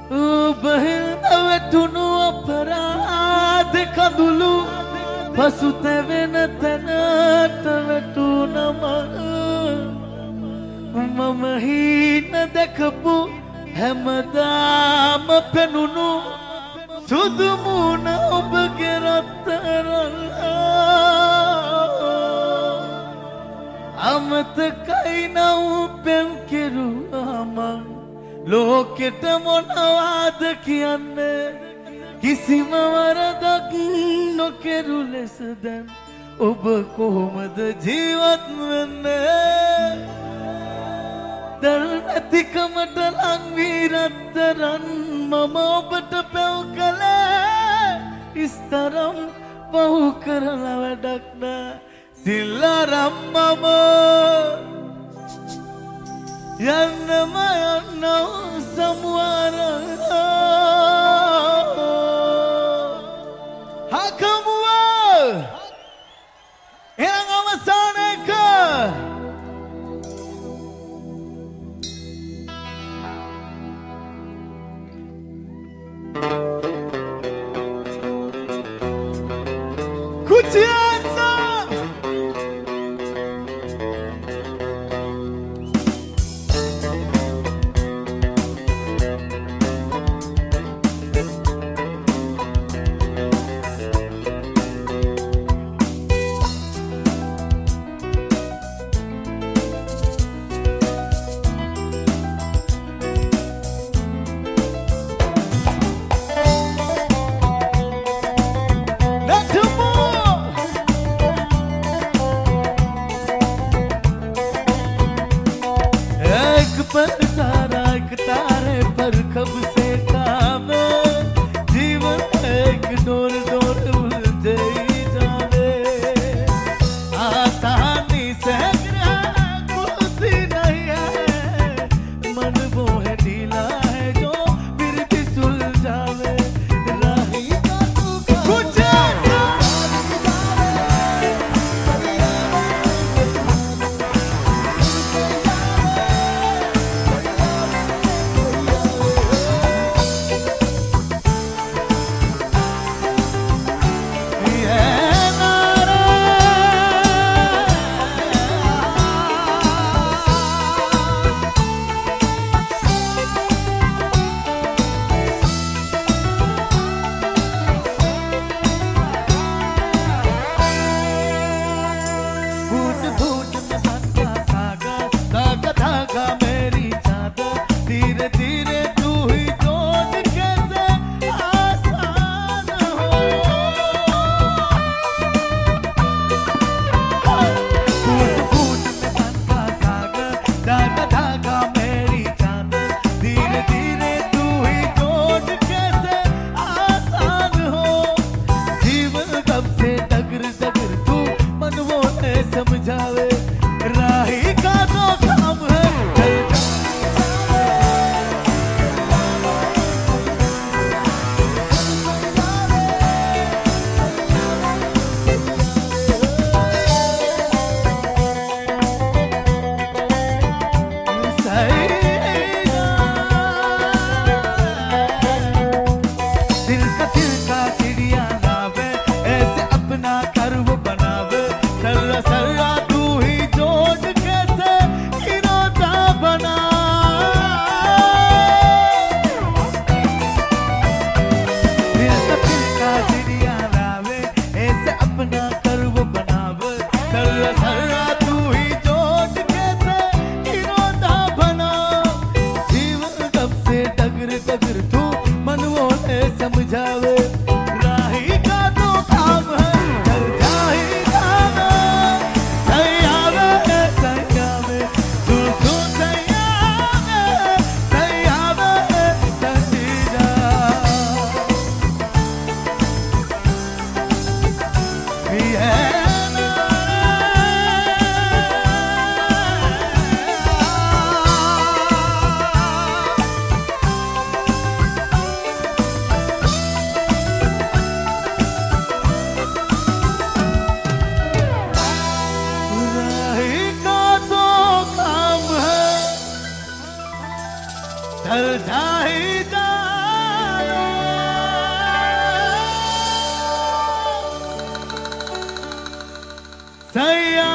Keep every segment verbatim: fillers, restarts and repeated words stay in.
බහිල් නැවතුණු අපරාධ කඳුළු පසුතැවෙන තැනට වැටුණම මම හීන දැකපු හැමදාම පෙනුණු සුදු මුණ ඔබගේ රත්තරන් අමතකයි නව් පෙම් කෙරුවා මං ලෝකෙට මොනවාද කියන්නේ කිසිම වරදක් නොකෙරු ලෙස දැන් ඔබ කොහොමද ජීවත් වෙන්නේ දැන් නැතිකමට ලං වී රත්තරන් මම ඔබට පැව් කළේ ඉස්තරම් පහු කරලා වැඩක් නෑ සිල්ලරම් මම යන්නම යන්නව සමුවර හකමුව එනම් අවසානක Kuchiasa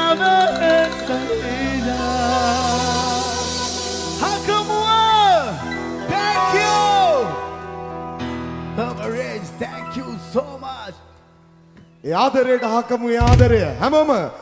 Thank you. Thank you so much. ආදරයට හකමු ආදරය හැමෝම